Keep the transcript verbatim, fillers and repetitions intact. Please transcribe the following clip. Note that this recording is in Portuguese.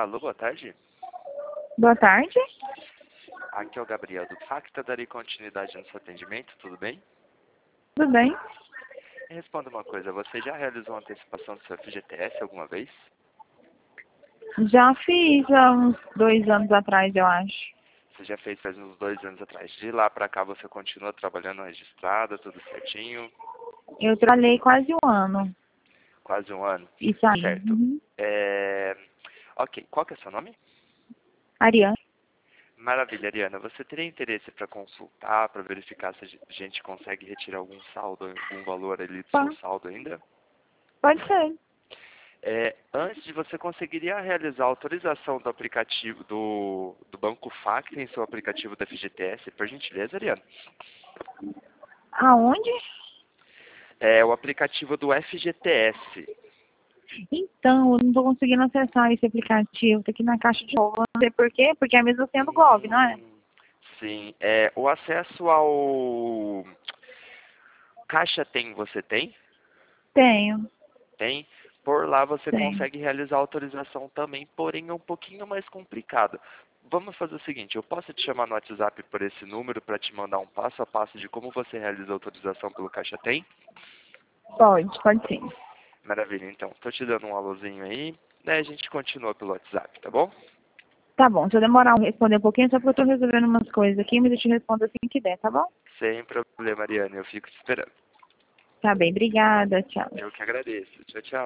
Alô, boa tarde. Boa tarde. Aqui é o Gabriel do Facta, darei continuidade no seu atendimento, tudo bem? Tudo bem? Me responda uma coisa, você já realizou uma antecipação do seu F G T S alguma vez? Já fiz há uns dois anos atrás, eu acho. Você já fez faz uns dois anos atrás. De lá pra cá você continua trabalhando registrada, tudo certinho? Eu trabalhei quase um ano Quase um ano? e saí. Certo. Uhum. É... Ok, qual que é o seu nome? Ariane? Maravilha, Ariana. Você teria interesse para consultar, para verificar se a gente consegue retirar algum saldo, algum valor ali do seu Pode, saldo ainda? pode ser. É, antes de você conseguiria realizar a autorização do aplicativo do, do Banco Facta em seu aplicativo da F G T S, por gentileza, Ariana? Aonde? É o aplicativo do F G T S. Então, eu não estou conseguindo acessar esse aplicativo. Está aqui na caixa de novo. Não sei por quê, porque é a mesma senha do Gov, não é? Hum, sim, é, o acesso ao Caixa Tem, você tem? Tenho. Tem. Por lá você Tenho. consegue realizar a autorização também, porém é um pouquinho mais complicado. Vamos fazer o seguinte, eu posso te chamar no WhatsApp por esse número para te mandar um passo a passo de como você realiza a autorização pelo Caixa Tem? Pode, pode sim. Maravilha, então. Tô te dando um alôzinho aí, daí a gente continua pelo WhatsApp, tá bom? Tá bom, se eu demorar a responder um pouquinho, só porque eu estou resolvendo umas coisas aqui, mas eu te respondo assim que der, tá bom? Sem problema, Mariana, eu fico te esperando. Tá bem, obrigada, tchau. Eu que agradeço. Tchau, tchau.